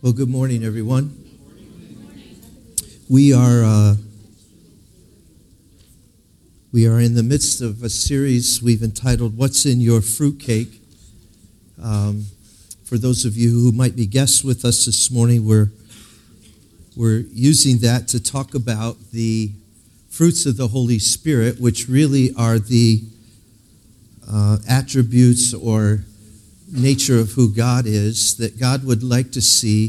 Well, good morning, everyone. We are in the midst of a series we've entitled "What's in Your Fruitcake?" For those of you who might be guests with us this morning, we're using that to talk about the fruits of the Holy Spirit, which really are the attributes or nature of who God is, that God would like to see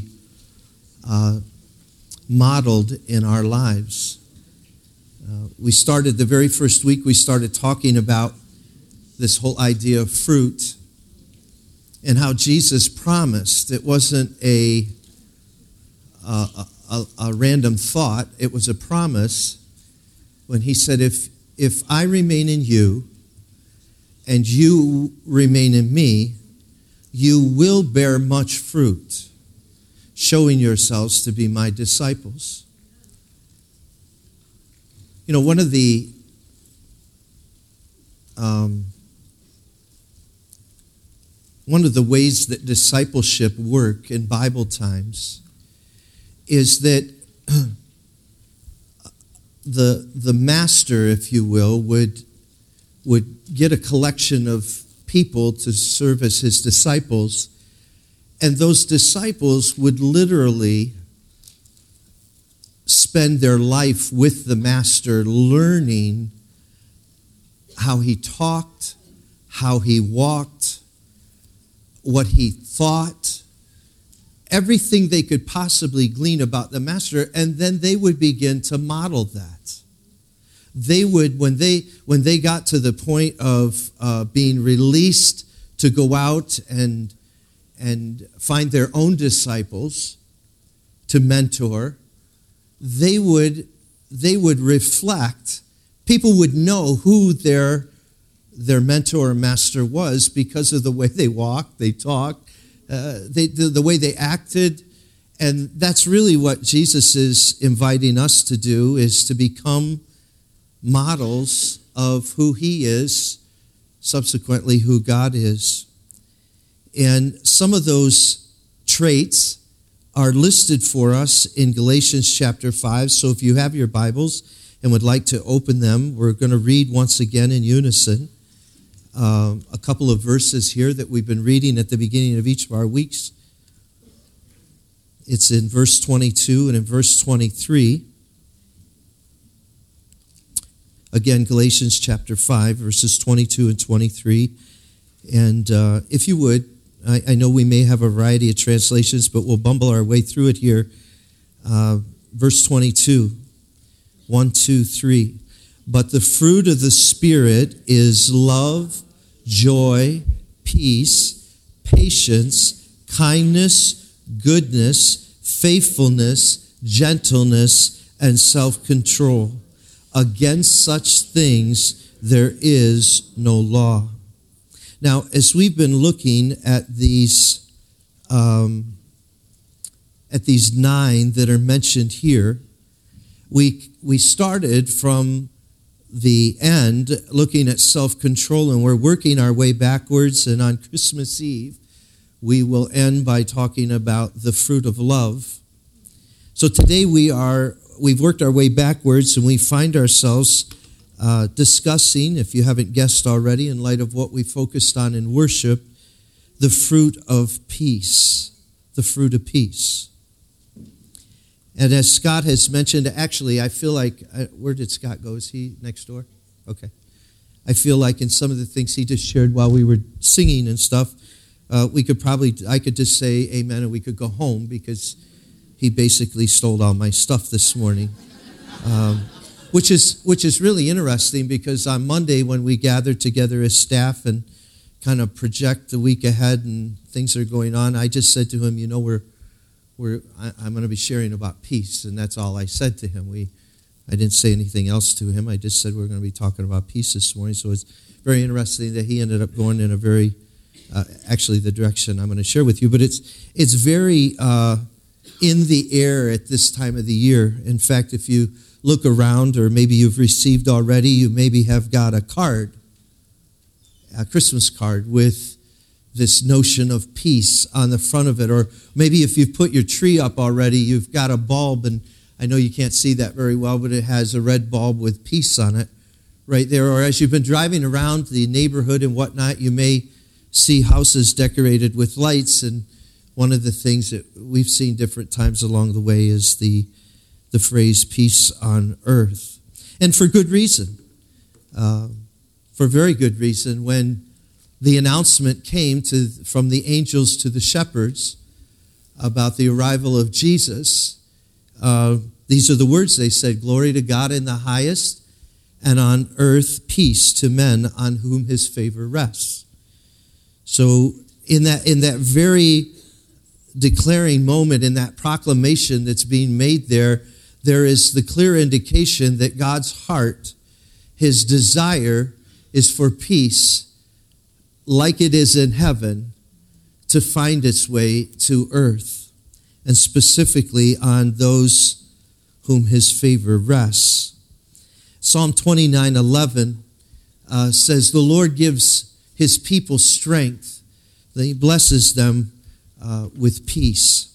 modeled in our lives. We started the very first week, we started talking about this whole idea of fruit and how Jesus promised. It wasn't a random thought, it was a promise when he said, if I remain in you and you remain in me, you will bear much fruit, showing yourselves to be my disciples. You know, one of the ways that discipleship work in Bible times is that the master, if you will, would get a collection of people to serve as his disciples, and those disciples would literally spend their life with the master, learning how he talked, how he walked, what he thought, everything they could possibly glean about the master, and then they would begin to model that. They would, when they got to the point of being released to go out and find their own disciples to mentor, they would reflect. People would know who their mentor or master was because of the way they walked, they talked, the way they acted. And that's really what Jesus is inviting us to do, is to become models of who he is, subsequently who God is. And some of those traits are listed for us in Galatians chapter 5. So if you have your Bibles and would like to open them, we're going to read once again in unison a couple of verses here that we've been reading at the beginning of each of our weeks. It's in verse 22 and in verse 23. Again, Galatians chapter 5, verses 22 and 23. And if you would, I know we may have a variety of translations, but we'll bumble our way through it here. Verse 22, 1, 2, 3. But the fruit of the Spirit is love, joy, peace, patience, kindness, goodness, faithfulness, gentleness, and self-control. Against such things there is no law. Now, as we've been looking at these 9 that are mentioned here, we started from the end looking at self-control, and we're working our way backwards, and on Christmas Eve we will end by talking about the fruit of love. So today we've worked our way backwards, and we find ourselves discussing, if you haven't guessed already, in light of what we focused on in worship, the fruit of peace. The fruit of peace. And as Scott has mentioned, actually, I feel like, where did Scott go? Is he next door? Okay. I feel like in some of the things he just shared while we were singing and stuff, I could just say amen and we could go home, because he basically stole all my stuff this morning. Which is really interesting, because on Monday when we gathered together as staff and kind of project the week ahead and things that are going on, I just said to him, I'm going to be sharing about peace, and that's all I said to him. I didn't say anything else to him. I just said we're going to be talking about peace this morning. So it's very interesting that he ended up going in a very, actually the direction I'm going to share with you. But it's very in the air at this time of the year. In fact, if you look around, or maybe you've received already, you maybe have got a Christmas card with this notion of peace on the front of it. Or maybe if you've put your tree up already, you've got a bulb, and I know you can't see that very well, but it has a red bulb with peace on it right there. Or as you've been driving around the neighborhood and whatnot, you may see houses decorated with lights, and one of the things that we've seen different times along the way is the phrase peace on earth. And for good reason, for very good reason. When the announcement came from the angels to the shepherds about the arrival of Jesus, these are the words they said: "Glory to God in the highest, and on earth peace to men on whom his favor rests." So in that very declaring moment, in that proclamation that's being made there is the clear indication that God's heart, his desire, is for peace, like it is in heaven, to find its way to earth, and specifically on those whom his favor rests. Psalm 29:11 says, "The Lord gives his people strength, that he blesses them with peace."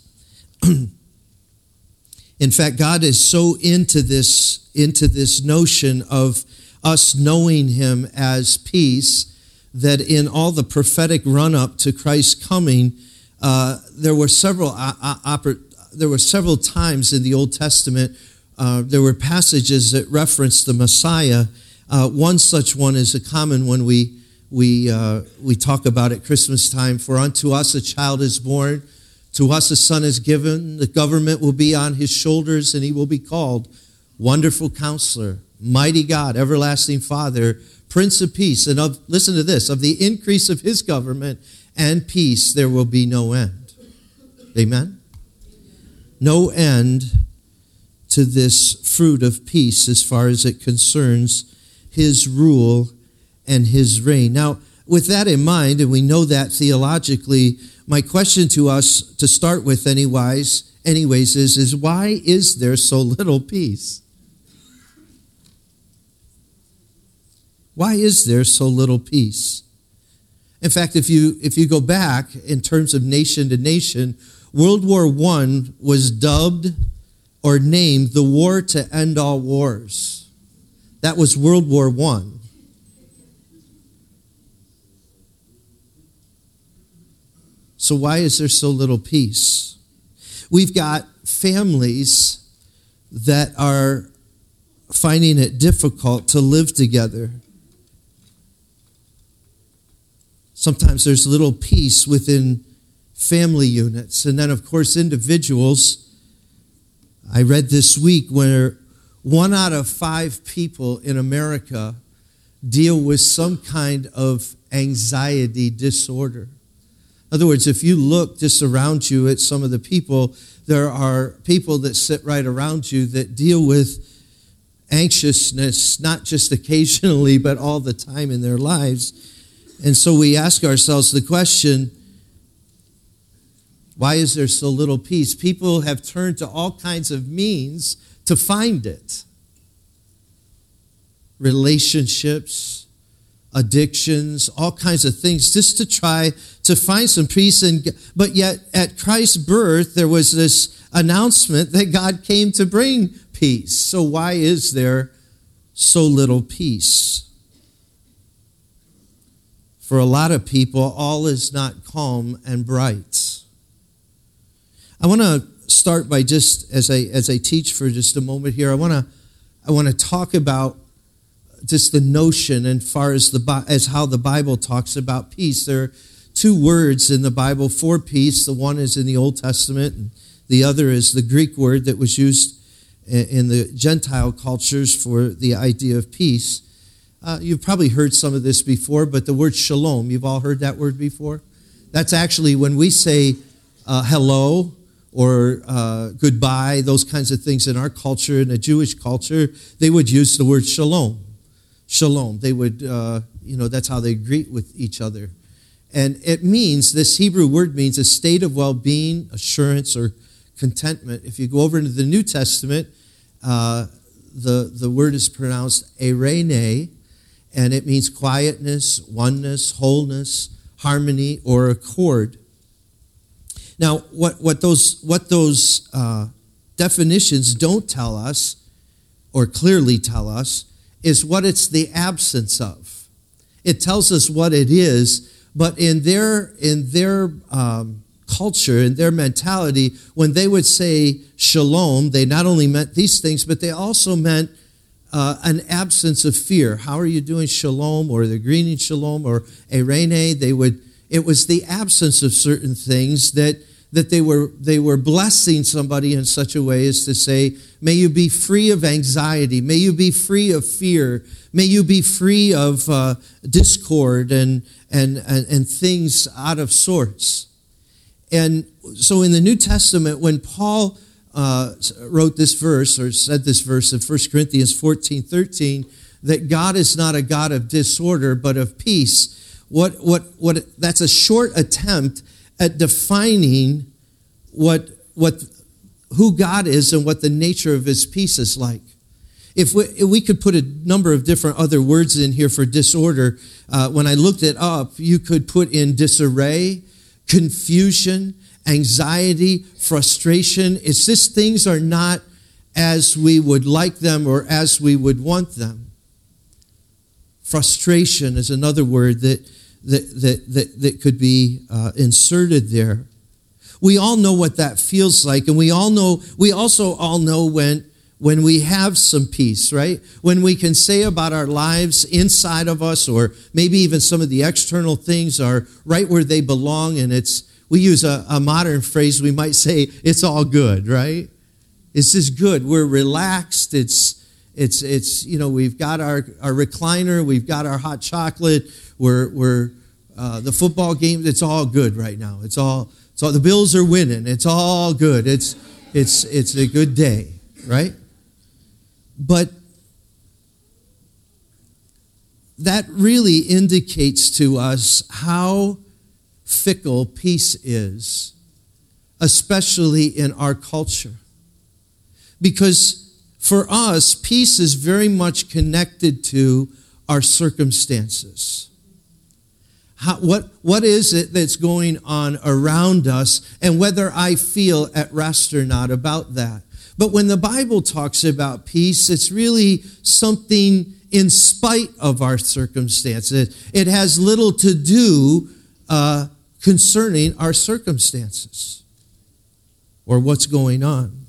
In fact, God is so into this notion of us knowing him as peace that in all the prophetic run-up to Christ's coming, there were several times in the Old Testament, there were passages that referenced the Messiah. One such one is a common one we talk about at Christmas time. "For unto us a child is born, to us a son is given, the government will be on his shoulders, and he will be called Wonderful Counselor, Mighty God, Everlasting Father, Prince of Peace. And listen to this, of the increase of his government and peace there will be no end." Amen? No end to this fruit of peace as far as it concerns his rule and his reign. Now, with that in mind, and we know that theologically, my question to us to start with anyways is why is there so little peace? Why is there so little peace? In fact, if you go back in terms of nation to nation, World War I was dubbed or named the war to end all wars. That was World War I. So why is there so little peace? We've got families that are finding it difficult to live together. Sometimes there's little peace within family units. And then, of course, individuals. I read this week where 1 out of 5 people in America deal with some kind of anxiety disorder. In other words, if you look just around you at some of the people, there are people that sit right around you that deal with anxiousness, not just occasionally, but all the time in their lives. And so we ask ourselves the question, why is there so little peace? People have turned to all kinds of means to find it. Relationships, addictions, all kinds of things, just to try to find some peace. But yet, at Christ's birth, there was this announcement that God came to bring peace. So why is there so little peace? For a lot of people, all is not calm and bright. I want to start by just, as I teach for just a moment here, I want to talk about just the notion and far as how the Bible talks about peace. There are 2 words in the Bible for peace. The one is in the Old Testament, and the other is the Greek word that was used in the Gentile cultures for the idea of peace. You've probably heard some of this before, but the word shalom, you've all heard that word before? That's actually when we say hello or goodbye, those kinds of things in our culture, in the Jewish culture, they would use the word shalom. Shalom. They would, that's how they greet with each other. And it means, this Hebrew word means a state of well-being, assurance, or contentment. If you go over into the New Testament, the word is pronounced eirene, and it means quietness, oneness, wholeness, harmony, or accord. Now, what those definitions don't tell us, or clearly tell us, is what it's the absence of. It tells us what it is, but in their culture, in their mentality, when they would say shalom, they not only meant these things, but they also meant an absence of fear. How are you doing, shalom, or the greeting shalom, or eirene? It was the absence of certain things that they were blessing somebody in such a way as to say, may you be free of anxiety, may you be free of fear, may you be free of discord and things out of sorts. And so in the New Testament, when Paul wrote this verse, or said this verse in 1 Corinthians 14:13, that God is not a God of disorder, but of peace, that's a short attempt at defining who God is and what the nature of his peace is like. If we could put a number of different other words in here for disorder, when I looked it up, you could put in disarray, confusion, anxiety, frustration. It's just things are not as we would like them or as we would want them. Frustration is another word that could be inserted there. We all know what that feels like, and we also all know when we have some peace, right? When we can say about our lives inside of us, or maybe even some of the external things are right where they belong, and we use a modern phrase, we might say, it's all good, right? It's just good. We're relaxed. It's we've got our recliner, we've got our hot chocolate, we're the football game, it's all good right now. It's all the Bills are winning. It's all good. It's a good day, right? But that really indicates to us how fickle peace is, especially in our culture. Because for us, peace is very much connected to our circumstances. What is it that's going on around us, and whether I feel at rest or not about that. But when the Bible talks about peace, it's really something in spite of our circumstances. It has little to do concerning our circumstances or what's going on.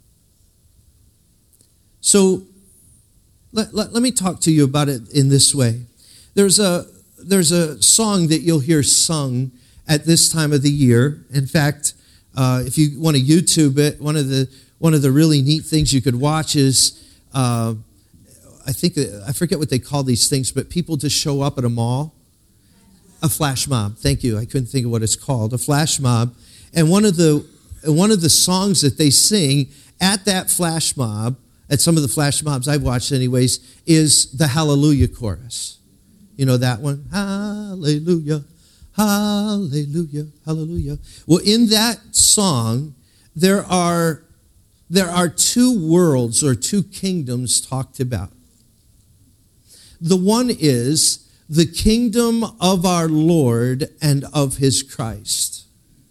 So let me talk to you about it in this way. There's a song that you'll hear sung at this time of the year. In fact, if you want to YouTube it, one of the really neat things you could watch is, I forget what they call these things, but people just show up at a mall. A flash mob. Thank you. I couldn't think of what it's called. A flash mob. And one of the songs that they sing at that flash mob, at some of the flash mobs I've watched anyways, is the Hallelujah chorus. You know that one? Hallelujah, hallelujah, hallelujah. Well, in that song, there are two worlds or two kingdoms talked about. The one is the kingdom of our Lord and of his Christ.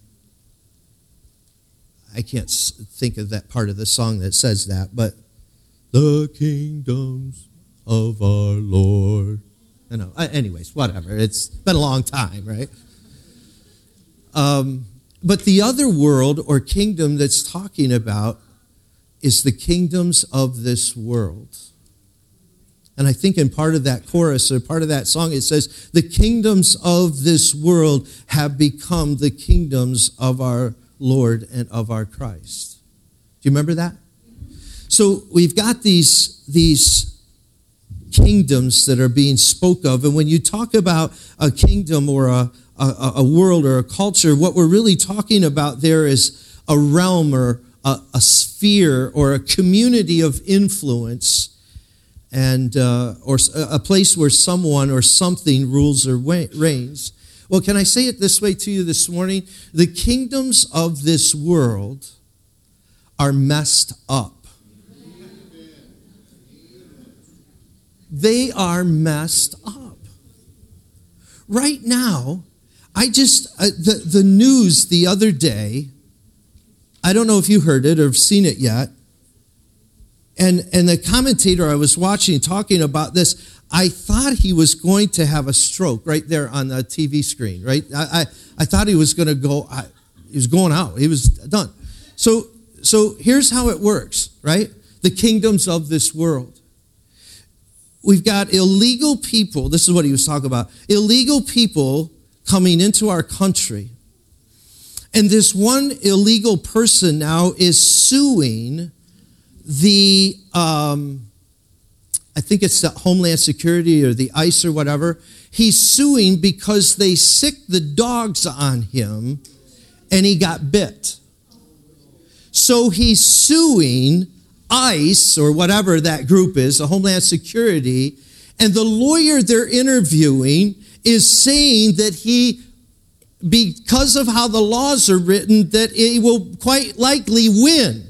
I can't think of that part of the song that says that, but the kingdoms of our Lord. I know. Anyways, whatever. It's been a long time, right? But the other world or kingdom that's talking about is the kingdoms of this world. And I think in part of that chorus or part of that song, it says, the kingdoms of this world have become the kingdoms of our Lord and of our Christ. Do you remember that? So we've got these kingdoms that are being spoke of. And when you talk about a kingdom or a world or a culture, what we're really talking about there is a realm or a sphere or a community of influence, and or a place where someone or something rules or reigns. Well, can I say it this way to you this morning? The kingdoms of this world are messed up. They are messed up. Right now, the news the other day, I don't know if you heard it or have seen it yet, and the commentator I was watching talking about this, I thought he was going to have a stroke right there on the TV screen, right? I thought he was going to go, he was going out. He was done. So here's how it works, right? The kingdoms of this world. We've got illegal people, this is what he was talking about, illegal people coming into our country. And this one illegal person now is suing the, I think it's the Homeland Security or the ICE or whatever. He's suing because they sicked the dogs on him and he got bit. So he's suing ICE or whatever that group is, the Homeland Security, and the lawyer they're interviewing is saying that because of how the laws are written, that he will quite likely win.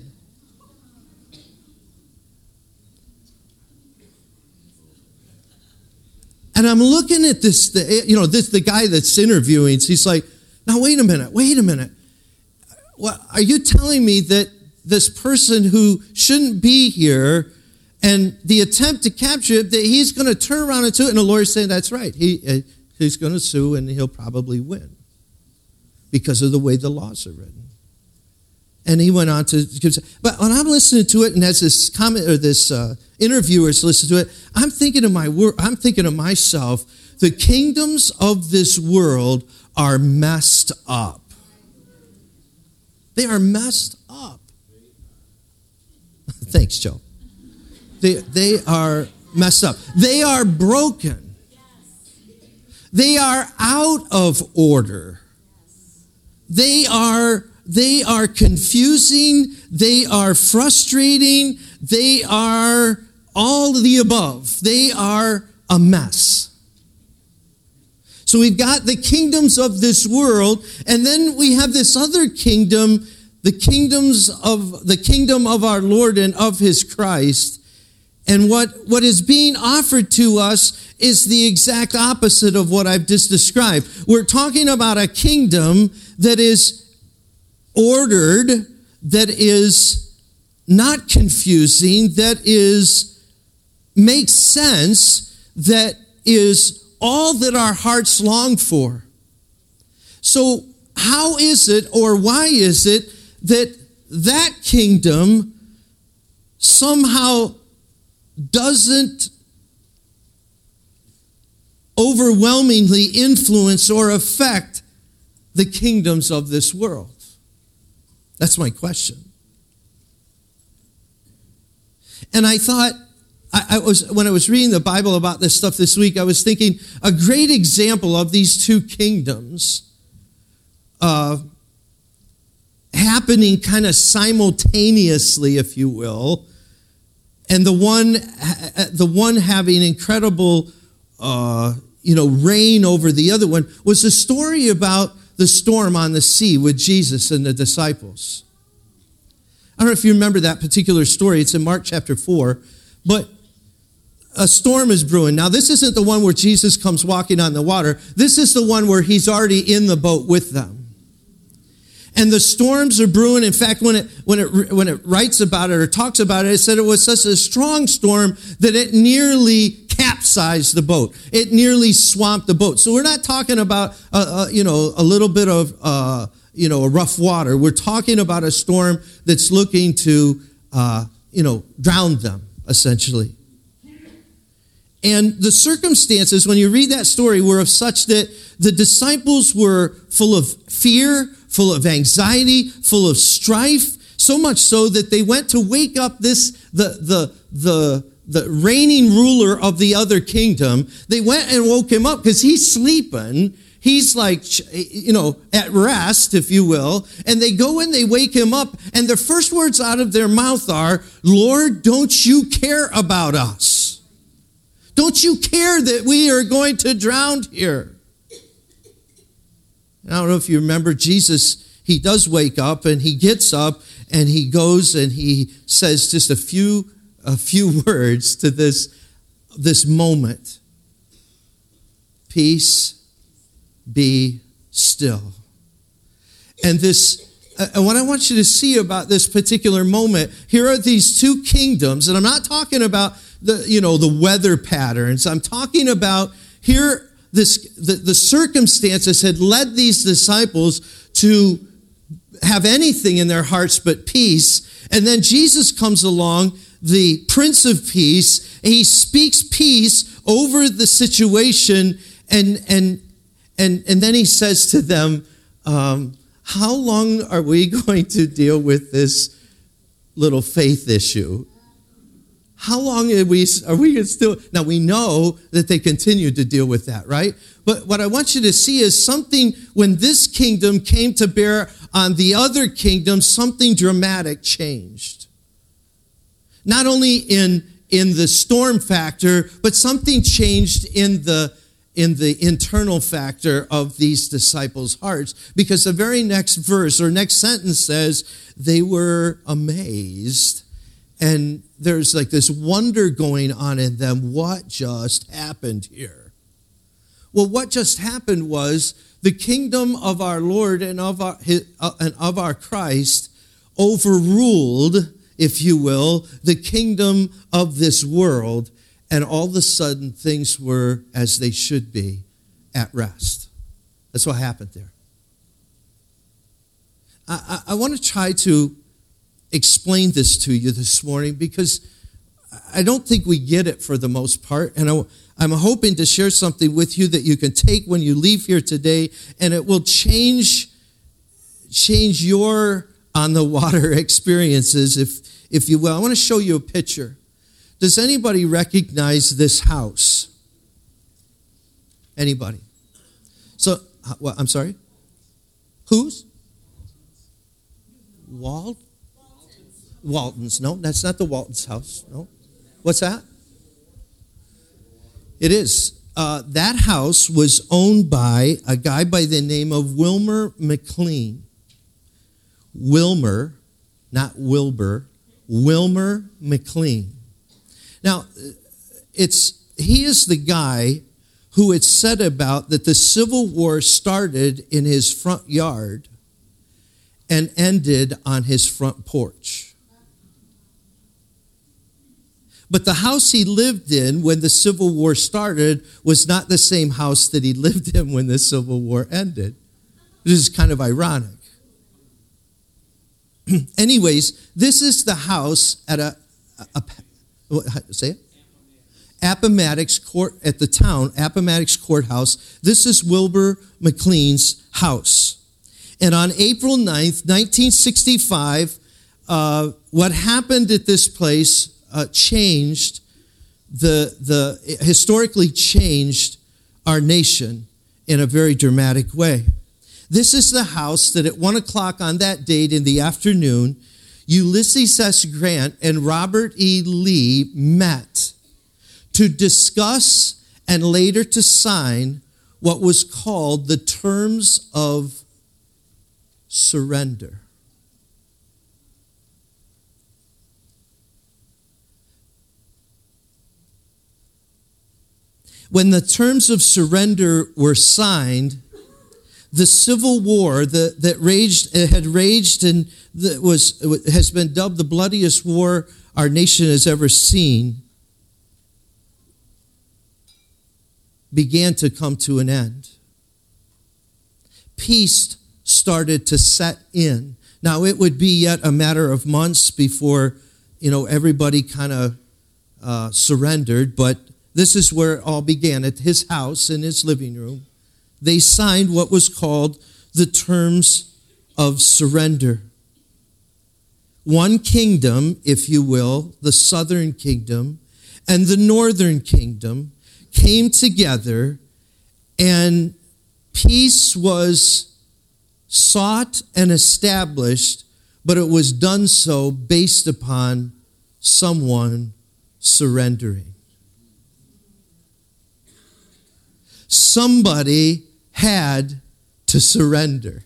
And I'm looking at this, the guy that's interviewing, he's like, now wait a minute. Well, are you telling me that this person who shouldn't be here and the attempt to capture it, that he's going to turn around and sue it? And the lawyer's saying, that's right. He's going to sue and he'll probably win because of the way the laws are written. And he went on to, but when I'm listening to it, and as this comment or this interviewer's listening to it, I'm thinking of myself. The kingdoms of this world are messed up. They are messed up. Thanks, Joe. They are messed up. They are broken. They are out of order. They are confusing. They are frustrating. They are all of the above. They are a mess. So we've got the kingdoms of this world, and then we have this other kingdom, the kingdom of our Lord and of his Christ. And what is being offered to us is the exact opposite of what I've just described. We're talking about a kingdom that is ordered, that is not confusing, that makes sense, that is all that our hearts long for. So how is it, or why is it, that kingdom somehow doesn't overwhelmingly influence or affect the kingdoms of this world? That's my question. And I thought, when I was reading the Bible about this stuff this week, I was thinking a great example of these two kingdoms happening kind of simultaneously, if you will, and the one having incredible reign over the other one, was the story about the storm on the sea with Jesus and the disciples. I don't know if you remember that particular story. It's in Mark chapter 4. But a storm is brewing. Now, this isn't the one where Jesus comes walking on the water. This is the one where he's already in the boat with them. And the storms are brewing. In fact, when it writes about it or talks about it, it said it was such a strong storm that it nearly capsized the boat. It nearly swamped the boat. So we're not talking about a little bit of a rough water. We're talking about a storm that's looking to drown them, essentially. And the circumstances, when you read that story, were of such that the disciples were full of fear, full of anxiety, full of strife, so much so that they went to wake up the reigning ruler of the other kingdom. They went and woke him up because he's sleeping. He's like, at rest, if you will. And they go and they wake him up. And the first words out of their mouth are, "Lord, don't you care about us? Don't you care that we are going to drown here?" I don't know if you remember Jesus, he does wake up and he gets up and he goes and he says just a few words to this moment. Peace be still. And what I want you to see about this particular moment, here are these two kingdoms, and I'm not talking about the weather patterns. I'm talking about here the circumstances had led these disciples to have anything in their hearts but peace. And then Jesus comes along, the Prince of Peace, and he speaks peace over the situation, and then he says to them, how long are we going to deal with this little faith issue? How long are we still? Now, we know that they continue to deal with that, right? But what I want you to see is something, when this kingdom came to bear on the other kingdom, something dramatic changed. Not only in the storm factor, but something changed in the internal factor of these disciples' hearts. Because the very next verse or next sentence says, they were amazed. And there's like this wonder going on in them. What just happened here? Well, what just happened was the kingdom of our Lord and of our Christ overruled, if you will, the kingdom of this world. And all of a sudden, things were as they should be, at rest. That's what happened there. I want to try to explain this to you this morning because I don't think we get it for the most part. And I'm hoping to share something with you that you can take when you leave here today, and it will change your on-the-water experiences, if you will. I want to show you a picture. Does anybody recognize this house? Anybody? So, what? I'm sorry? Whose? Walton's. No, that's not the Walton's house. No. What's that? It is. That house was owned by a guy by the name of Wilmer McLean. Wilmer, not Wilbur. Wilmer McLean. Now, he is the guy who had said about that the Civil War started in his front yard and ended on his front porch. But the house he lived in when the Civil War started was not the same house that he lived in when the Civil War ended. This is kind of ironic. Anyways, this is the house at say it? Appomattox Court, at the town, Appomattox Courthouse. This is Wilbur McLean's house. And on April 9th, 1965, what happened at this place historically changed our nation in a very dramatic way. This is the house that at 1 o'clock on that date in the afternoon, Ulysses S. Grant and Robert E. Lee met to discuss and later to sign what was called the Terms of Surrender. When the Terms of Surrender were signed, the Civil War had raged and has been dubbed the bloodiest war our nation has ever seen, began to come to an end. Peace started to set in. Now, it would be yet a matter of months before, everybody kind of surrendered, but this is where it all began, at his house, in his living room. They signed what was called the Terms of Surrender. One kingdom, if you will, the southern kingdom, and the northern kingdom came together, and peace was sought and established, but it was done so based upon someone surrendering. Somebody had to surrender.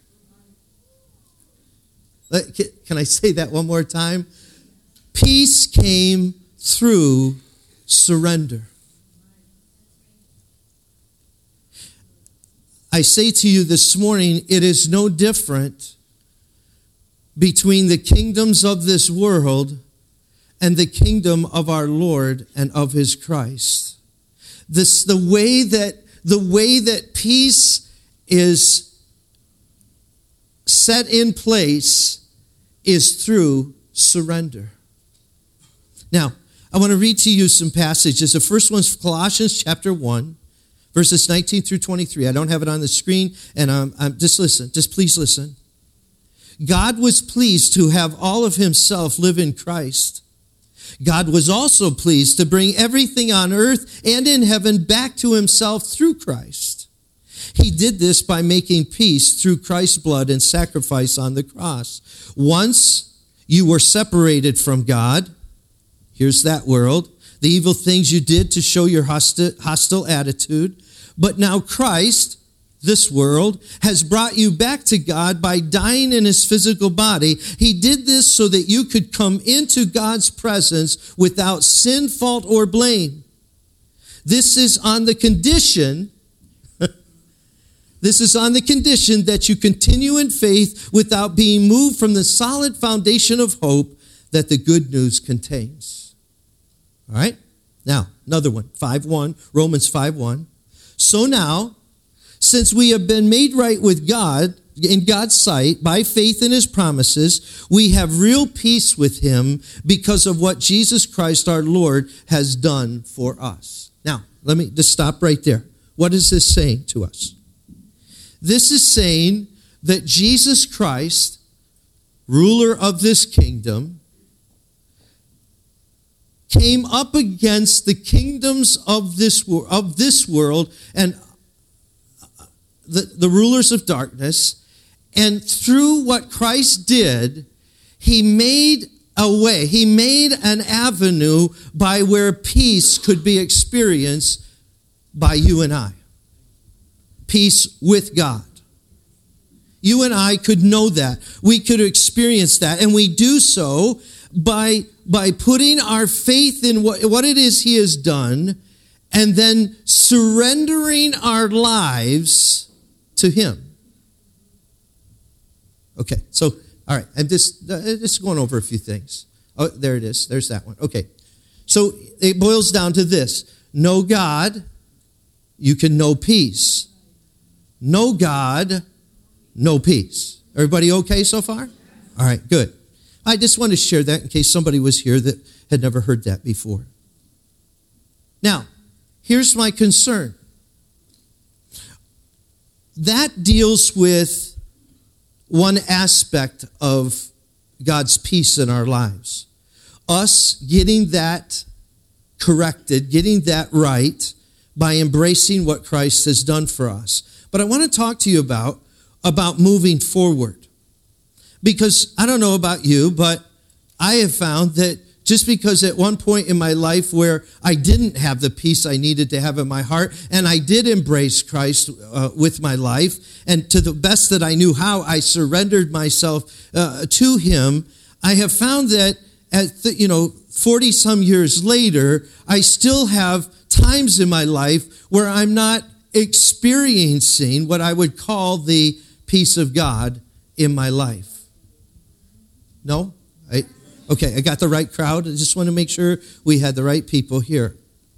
Can I say that one more time? Peace came through surrender. I say to you this morning, it is no different between the kingdoms of this world and the kingdom of our Lord and of his Christ. The way that peace is set in place is through surrender. Now, I want to read to you some passages. The first one's Colossians chapter 1, verses 19 through 23. I don't have it on the screen, and just listen. Just please listen. God was pleased to have all of himself live in Christ. God was also pleased to bring everything on earth and in heaven back to himself through Christ. He did this by making peace through Christ's blood and sacrifice on the cross. Once you were separated from God. Here's that world. The evil things you did to show your hostile attitude. But now Christ, this world, has brought you back to God by dying in his physical body. He did this so that you could come into God's presence without sin, fault, or blame. This is on the condition that you continue in faith without being moved from the solid foundation of hope that the good news contains. All right? Now, another one, 5:1, Romans 5:1. So now, since we have been made right with God, in God's sight, by faith in his promises, we have real peace with him because of what Jesus Christ our Lord has done for us. Now, let me just stop right there. What is this saying to us? This is saying that Jesus Christ, ruler of this kingdom, came up against the kingdoms of this world and the rulers of darkness, and through what Christ did, he made a way, he made an avenue by where peace could be experienced by you and I. Peace with God. You and I could know that. We could experience that, and we do so by putting our faith in what it is he has done, and then surrendering our lives to him. Okay, so, all right, I'm just going over a few things. Oh, there it is. There's that one. Okay, so it boils down to this. Know God, you can know peace. Know God, know peace. Everybody okay so far? All right, good. I just want to share that in case somebody was here that had never heard that before. Now, here's my concern. That deals with one aspect of God's peace in our lives. Us getting that corrected, getting that right by embracing what Christ has done for us. But I want to talk to you about moving forward. Because I don't know about you, but I have found that just because at one point in my life where I didn't have the peace I needed to have in my heart, and I did embrace Christ with my life, and to the best that I knew how, I surrendered myself to him, I have found that at 40-some years later, I still have times in my life where I'm not experiencing what I would call the peace of God in my life. No? Okay, I got the right crowd. I just want to make sure we had the right people here.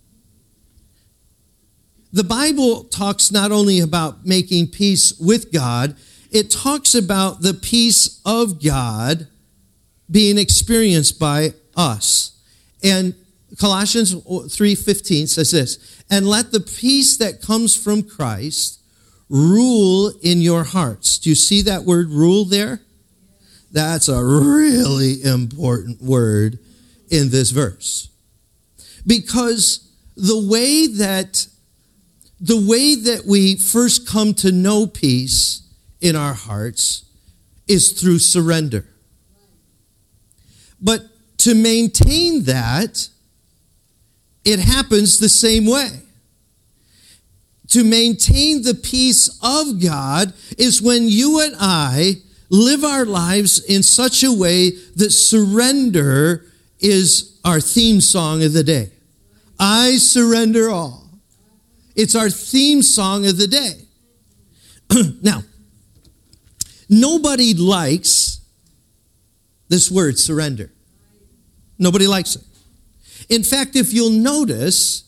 The Bible talks not only about making peace with God, it talks about the peace of God being experienced by us. And Colossians 3:15 says this, and let the peace that comes from Christ rule in your hearts. Do you see that word rule there? That's a really important word in this verse. Because the way that we first come to know peace in our hearts is through surrender. But to maintain that, it happens the same way. To maintain the peace of God is when you and I live our lives in such a way that surrender is our theme song of the day. I surrender all. It's our theme song of the day. Now, nobody likes this word, surrender. Nobody likes it. In fact, if you'll notice,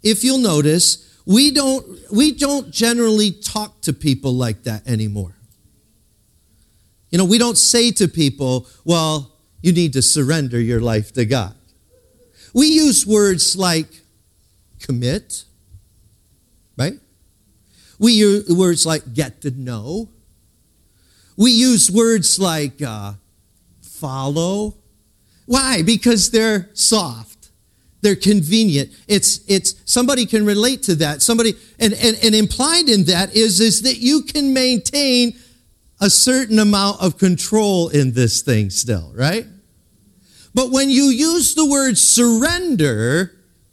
we don't generally talk to people like that anymore. We don't say to people, well, you need to surrender your life to God. We use words like commit, right? We use words like get to know. We use words like follow. Why? Because they're soft. They're convenient. It's somebody can relate to that. Somebody and implied in that is that you can maintain a certain amount of control in this thing still, right? But when you use the word surrender,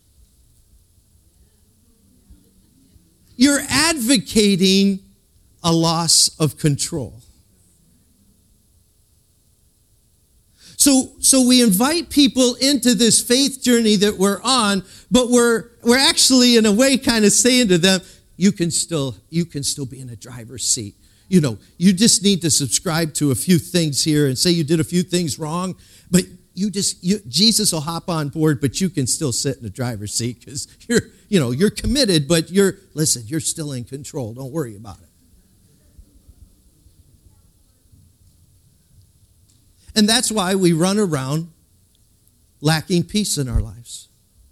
you're advocating a loss of control. So we invite people into this faith journey that we're on, but we're actually in a way kind of saying to them, you can still be in a driver's seat. You just need to subscribe to a few things here and say you did a few things wrong, but Jesus will hop on board, but you can still sit in the driver's seat because you're committed, but you're still in control. Don't worry about it. And that's why we run around lacking peace in our lives.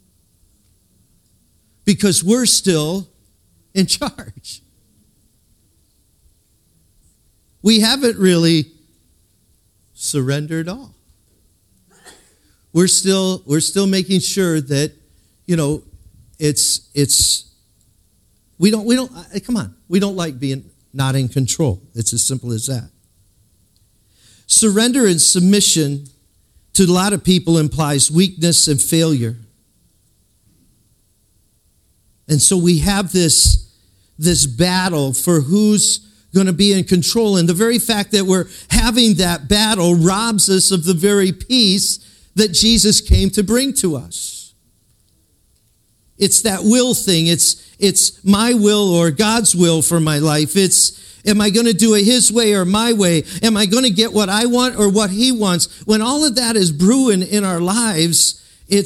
Because we're still in charge. We haven't really surrendered all. We're still making sure that, we don't like being not in control. It's as simple as that. Surrender and submission to a lot of people implies weakness and failure. And so we have this battle for who's going to be in control. And the very fact that we're having that battle robs us of the very peace that Jesus came to bring to us. It's that will thing. It's my will or God's will for my life. Am I going to do it His way or my way? Am I going to get what I want or what He wants? When all of that is brewing in our lives, it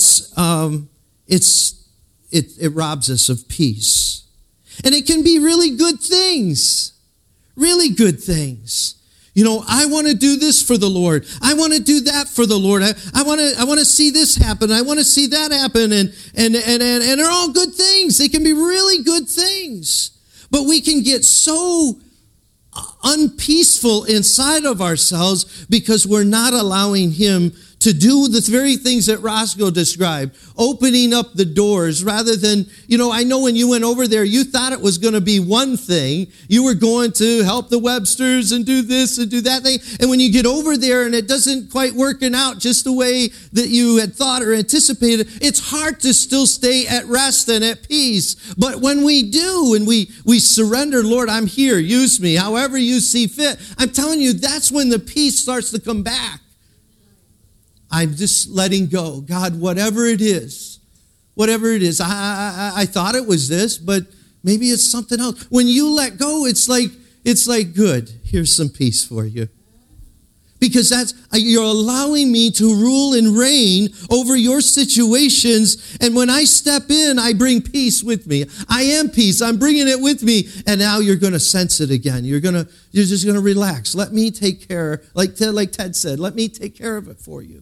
robs us of peace. And it can be really good things. Really good things. I want to do this for the Lord. I want to do that for the Lord. I want to see this happen. I want to see that happen. And they're all good things. They can be really good things. But we can get so unpeaceful inside of ourselves because we're not allowing Him to do the very things that Roscoe described, opening up the doors rather than, I know when you went over there, you thought it was going to be one thing. You were going to help the Websters and do this and do that thing. And when you get over there and it doesn't quite working out just the way that you had thought or anticipated, it's hard to still stay at rest and at peace. But when we do and we surrender, Lord, I'm here, use me, however you see fit, I'm telling you, that's when the peace starts to come back. I'm just letting go. God, whatever it is, I thought it was this, but maybe it's something else. When you let go, it's like good. Here's some peace for you. Because you're allowing me to rule and reign over your situations. And when I step in, I bring peace with me. I am peace. I'm bringing it with me. And now you're going to sense it again. You're just going to relax. Let me take care, like Ted said, let me take care of it for you.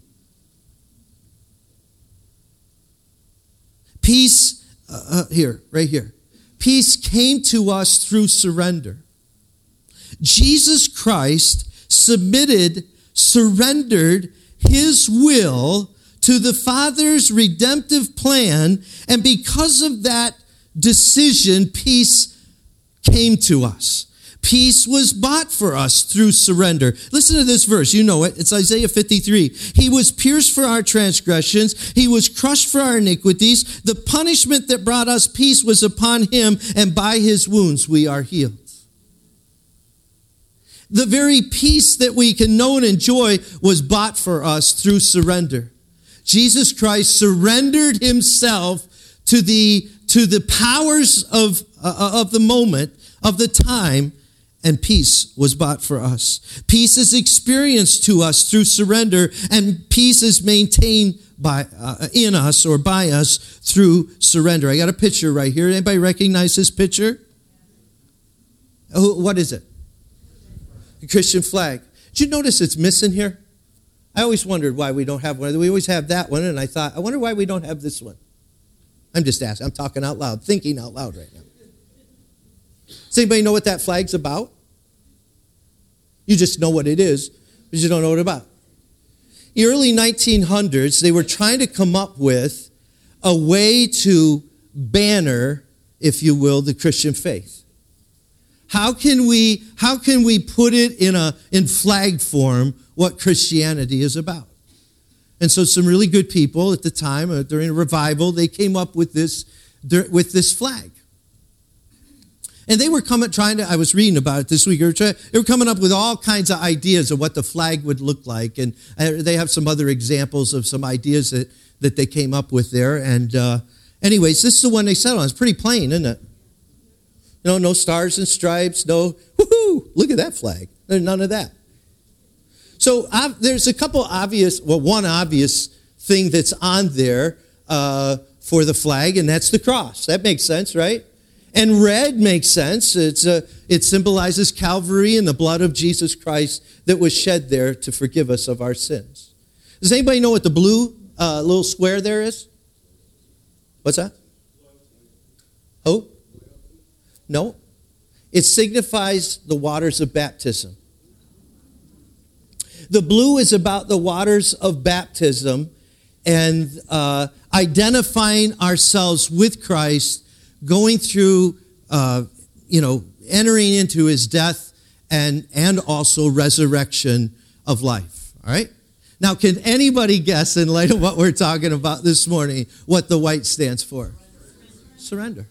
Peace, right here. Peace came to us through surrender. Jesus Christ surrendered His will to the Father's redemptive plan, and because of that decision, peace came to us. Peace was bought for us through surrender. Listen to this verse. You know it. It's Isaiah 53. He was pierced for our transgressions. He was crushed for our iniquities. The punishment that brought us peace was upon Him, and by His wounds we are healed. The very peace that we can know and enjoy was bought for us through surrender. Jesus Christ surrendered Himself to the powers of the moment, of the time, and peace was bought for us. Peace is experienced to us through surrender, and peace is maintained in us or by us through surrender. I got a picture right here. Anybody recognize this picture? Oh, what is it? The Christian flag. Did you notice it's missing here? I always wondered why we don't have one. We always have that one, and I thought, I wonder why we don't have this one. I'm just asking. I'm talking out loud, thinking out loud right now. Does anybody know what that flag's about? You just know what it is, but you don't know what it's about. In the early 1900s, they were trying to come up with a way to banner, if you will, the Christian faith. How can we put it in flag form what Christianity is about? And so some really good people at the time, during a revival, they came up with this flag. And they were I was reading about it this week, they were coming up with all kinds of ideas of what the flag would look like. And they have some other examples of some ideas that they came up with there. And anyways, this is the one they settled on. It's pretty plain, isn't it? No stars and stripes, no, woohoo, look at that flag. There's none of that. So there's a couple one obvious thing that's on there for the flag, and that's the cross. That makes sense, right? And red makes sense. It symbolizes Calvary and the blood of Jesus Christ that was shed there to forgive us of our sins. Does anybody know what the blue little square there is? What's that? Oh? No. It signifies the waters of baptism. The blue is about the waters of baptism and identifying ourselves with Christ, going through, entering into his death and also resurrection of life. All right? Now, can anybody guess, in light of what we're talking about this morning, what the white stands for? Surrender.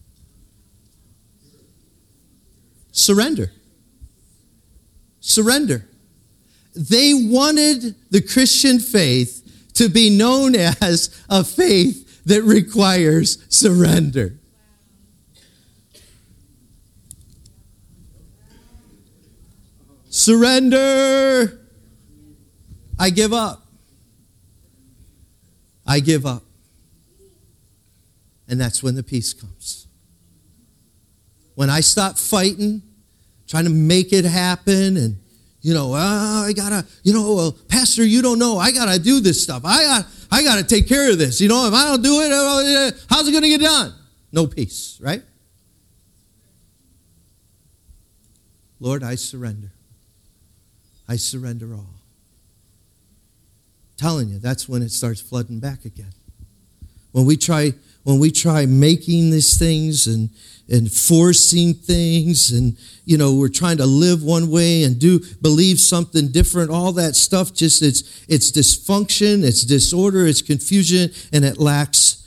Surrender. Surrender. They wanted the Christian faith to be known as a faith that requires surrender. Surrender. I give up. I give up. And that's when the peace comes. When I stop fighting, trying to make it happen, and I gotta, Pastor, you don't know, I gotta do this stuff. I gotta take care of this. If I don't do it, how's it gonna get done? No peace, right? Lord, I surrender. I surrender all. I'm telling you, that's when it starts flooding back again. When we try making these things and forcing things, and we're trying to live one way and believe something different, all that stuff, just it's dysfunction, it's disorder, it's confusion, and it lacks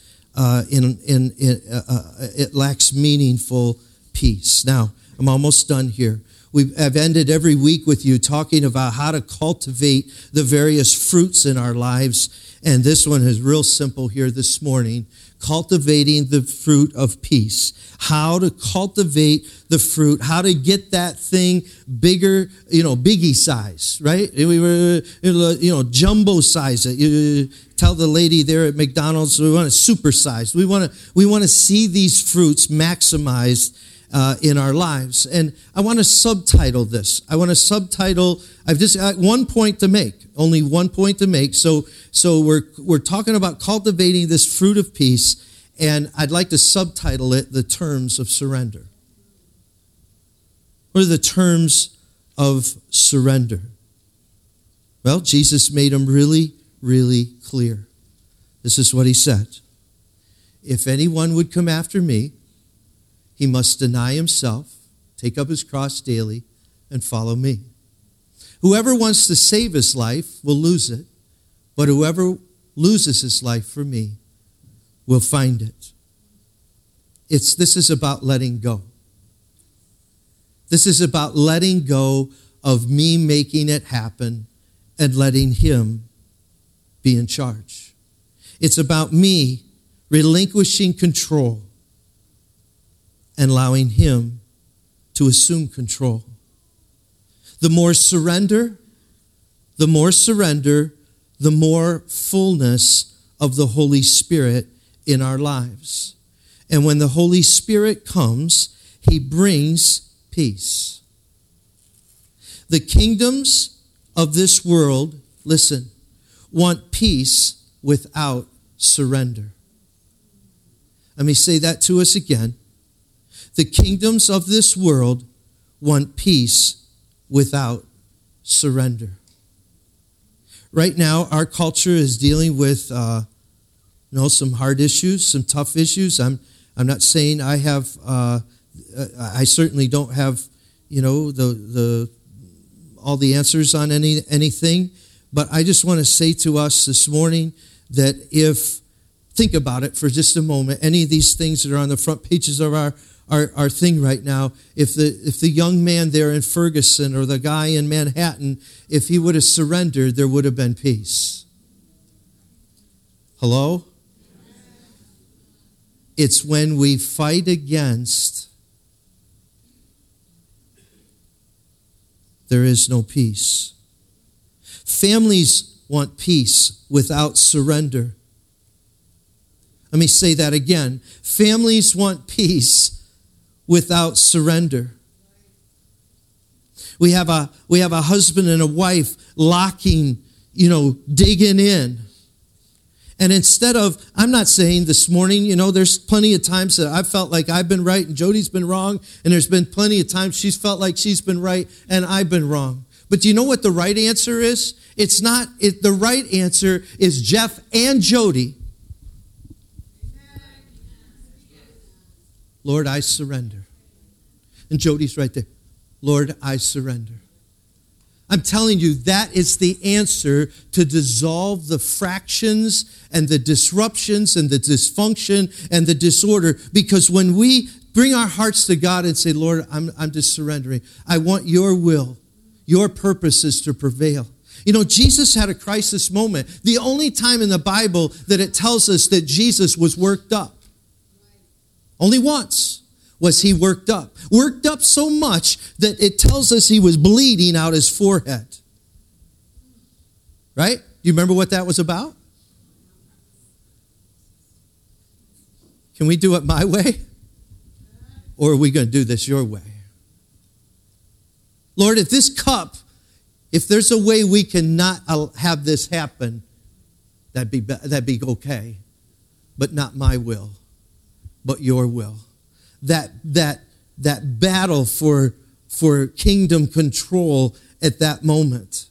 it lacks meaningful peace. Now, I'm almost done here. I've ended every week with you talking about how to cultivate the various fruits in our lives, and this one is real simple here this morning. Cultivating the fruit of peace. How to cultivate the fruit. How to get that thing bigger, biggie size, right? We were, jumbo size it. You tell the lady there at McDonald's, we want to super size. We want to see these fruits maximized in our lives. And I want to subtitle this. I've just got one point to make, only one point to make. So we're talking about cultivating this fruit of peace, and I'd like to subtitle it, The Terms of Surrender. What are the terms of surrender? Well, Jesus made them really, really clear. This is what he said. If anyone would come after me, he must deny himself, take up his cross daily, and follow me. Whoever wants to save his life will lose it, but whoever loses his life for me will find it. This is about letting go. This is about letting go of me making it happen and letting him be in charge. It's about me relinquishing control and allowing him to assume control. The more surrender, the more fullness of the Holy Spirit in our lives. And when the Holy Spirit comes, he brings peace. The kingdoms of this world, listen, want peace without surrender. Let me say that to us again. The kingdoms of this world want peace without surrender. Right now, our culture is dealing with some hard issues, some tough issues. I'm not saying I have. I certainly don't have, all the answers on anything. But I just want to say to us this morning that think about it for just a moment. Any of these things that are on the front pages of our thing right now, if the young man there in Ferguson or the guy in Manhattan, if he would have surrendered, there would have been peace. Hello? It's when we fight against, there is no peace. Families want peace without surrender. Let me say that again. Families want peace without surrender. We have a husband and a wife locking, digging in. And instead of, I'm not saying this morning, there's plenty of times that I've felt like I've been right and Jody's been wrong. And there's been plenty of times she's felt like she's been right and I've been wrong. But do you know what the right answer is? The right answer is Jeff and Jody. Lord, I surrender. And Jody's right there. Lord, I surrender. I'm telling you, that is the answer to dissolve the fractions and the disruptions and the dysfunction and the disorder. Because when we bring our hearts to God and say, Lord, I'm just surrendering. I want your will, your purposes to prevail. Jesus had a crisis moment. The only time in the Bible that it tells us that Jesus was worked up. Only once was he worked up. Worked up so much that it tells us he was bleeding out his forehead. Right? Do you remember what that was about? Can we do it my way? Or are we going to do this your way? Lord, if there's a way we cannot have this happen, that'd be okay. But not my will, but your will. That battle for kingdom control at that moment.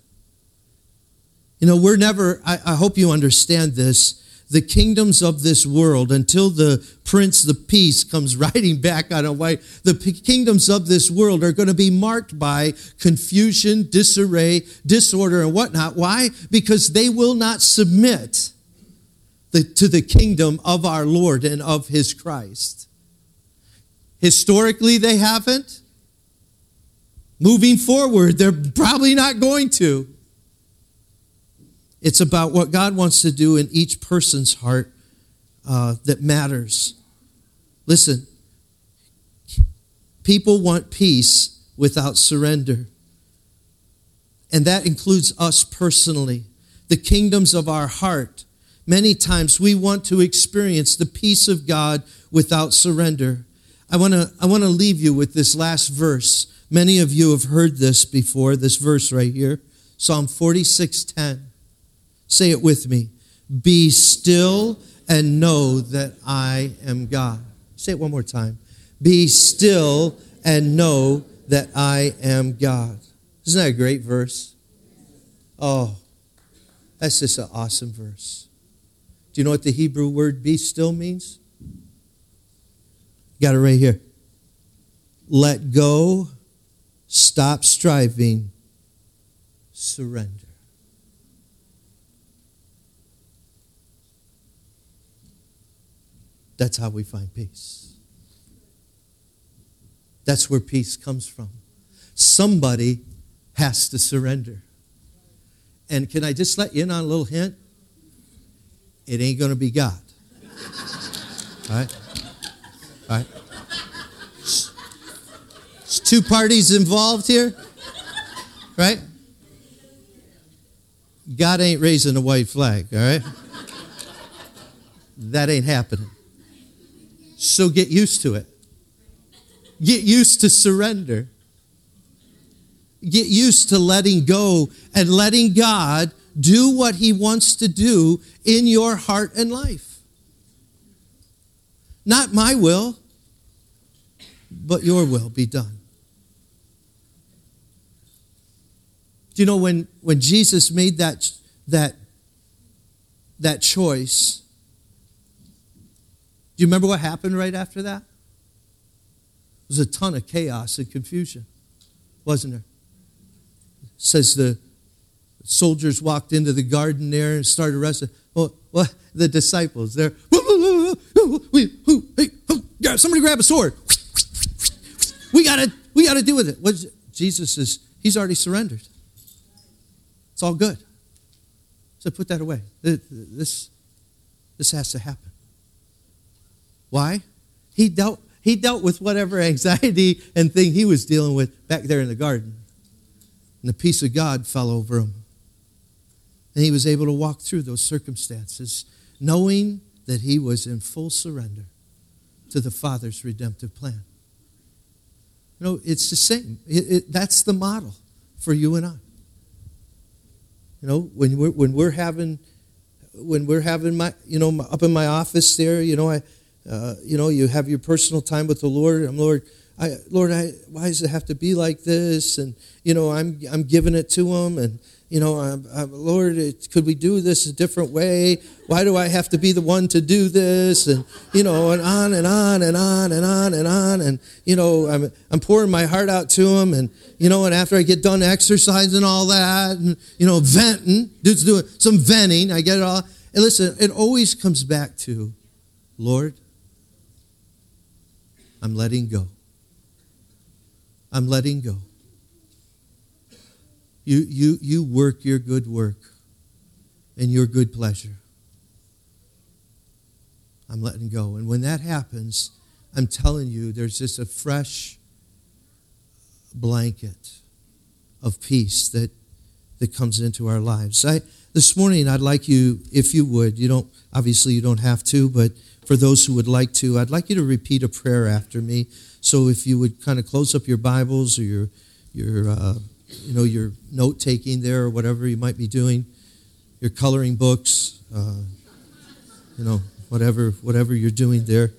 I hope you understand this. The kingdoms of this world, until the Prince of Peace comes riding back on a white, the kingdoms of this world are going to be marked by confusion, disarray, disorder, and whatnot. Why? Because they will not submit to the kingdom of our Lord and of his Christ. Historically, they haven't. Moving forward, they're probably not going to. It's about what God wants to do in each person's heart that matters. Listen, people want peace without surrender. And that includes us personally. The kingdoms of our heart. Many times we want to experience the peace of God without surrender. I want to leave you with this last verse. Many of you have heard this before, this verse right here. Psalm 46:10. Say it with me. Be still and know that I am God. Say it one more time. Be still and know that I am God. Isn't that a great verse? Oh, that's just an awesome verse. Do you know what the Hebrew word be still means? Got it right here. Let go, stop striving, surrender. That's how we find peace. That's where peace comes from. Somebody has to surrender. And can I just let you in on a little hint? It ain't going to be God. All right? All right? Two parties involved here, right? God ain't raising a white flag, all right? That ain't happening. So get used to it. Get used to surrender. Get used to letting go and letting God do what he wants to do in your heart and life. Not my will, but your will be done. Do you know when Jesus made that choice, do you remember what happened right after that? There was a ton of chaos and confusion, wasn't there? It says the soldiers walked into the garden there and started arresting. Well, the disciples there. Somebody grab a sword. We gotta do with it. Jesus says he's already surrendered. It's all good. So put that away. This has to happen. Why? He dealt with whatever anxiety and thing he was dealing with back there in the garden. And the peace of God fell over him. And he was able to walk through those circumstances, knowing that he was in full surrender to the Father's redemptive plan. You know, it's the same. That's the model for you and I. You know, when we're having my, up in my office there, you have your personal time with the Lord. Lord, why does it have to be like this? And I'm giving it to him, and Lord, could we do this a different way? Why do I have to be the one to do this? And and on and on and on and on and on. And I'm pouring my heart out to him, and and after I get done exercising all that, and venting, just doing some venting, I get it all. And listen, it always comes back to, Lord, I'm letting go. I'm letting go. You work your good work and your good pleasure. I'm letting go. And when that happens, I'm telling you, there's just a fresh blanket of peace that comes into our lives. This morning, I'd like you, if you would, you don't have to, but for those who would like to, I'd like you to repeat a prayer after me. So if you would kind of close up your Bibles or your note-taking there or whatever you might be doing, your coloring books, whatever you're doing there.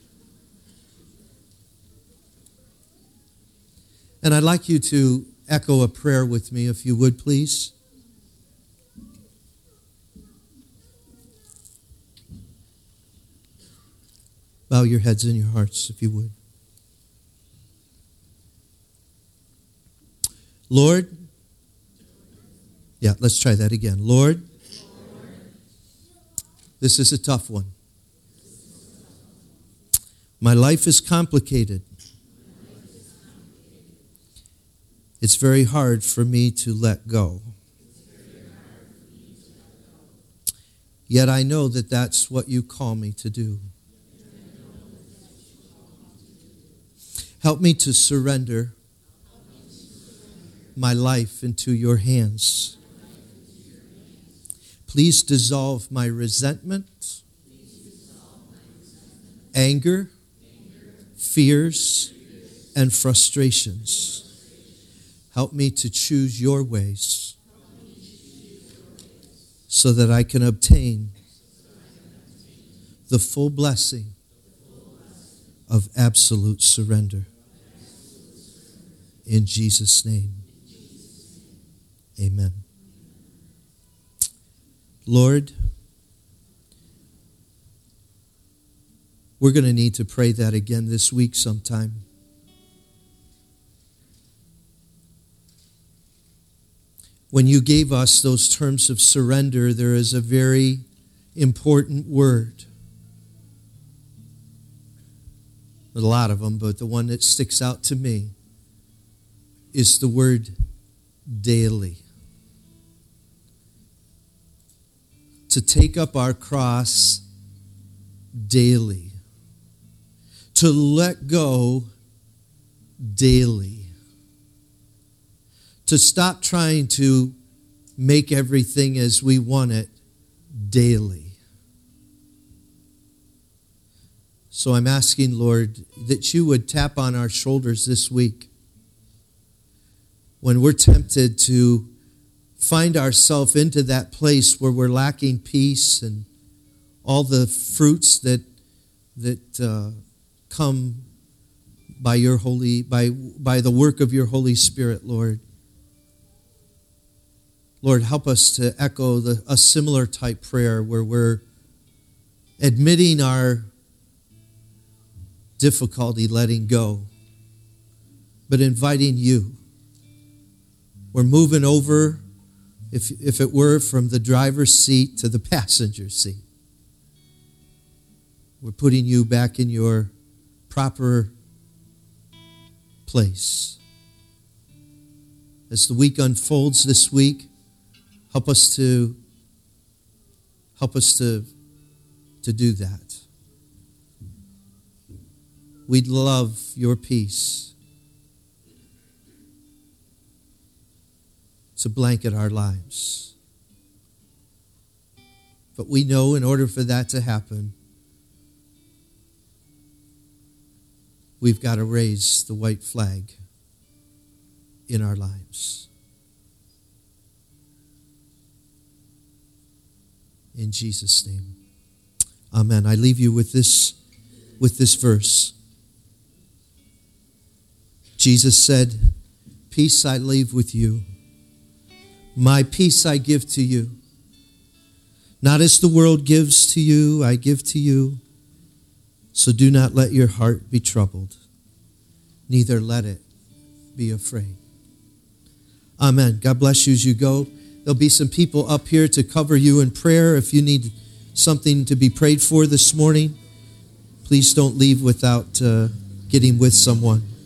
And I'd like you to echo a prayer with me, if you would, please. Bow your heads and your hearts, if you would. Lord, let's try that again. Lord, this is a tough one. My life is complicated. It's very hard for me to let go. Yet I know that that's what you call me to do. Help me to surrender my life into your hands. Please dissolve my resentment, anger, fears, and frustrations. Help me to choose your ways so that I can obtain the full blessing of absolute surrender. In Jesus' name, amen. Lord, we're going to need to pray that again this week sometime. When you gave us those terms of surrender, there is a very important word. A lot of them, but the one that sticks out to me is the word daily. To take up our cross daily. To let go daily. To stop trying to make everything as we want it daily. So I'm asking, Lord, that you would tap on our shoulders this week when we're tempted to find ourselves into that place where we're lacking peace and all the fruits that come by your by the work of your Holy Spirit, Lord. Lord, help us to echo a similar type prayer where we're admitting our difficulty letting go, but inviting you. We're moving over, if it were, from the driver's seat to the passenger seat. We're putting you back in your proper place. As the week unfolds this week, help us to do that. We'd love your peace to blanket our lives. But we know in order for that to happen, we've got to raise the white flag in our lives. In Jesus' name. Amen. I leave you with this verse. Jesus said, "Peace I leave with you. My peace I give to you. Not as the world gives to you, I give to you. So do not let your heart be troubled, neither let it be afraid." Amen. God bless you as you go. There'll be some people up here to cover you in prayer. If you need something to be prayed for this morning, please don't leave without getting with someone.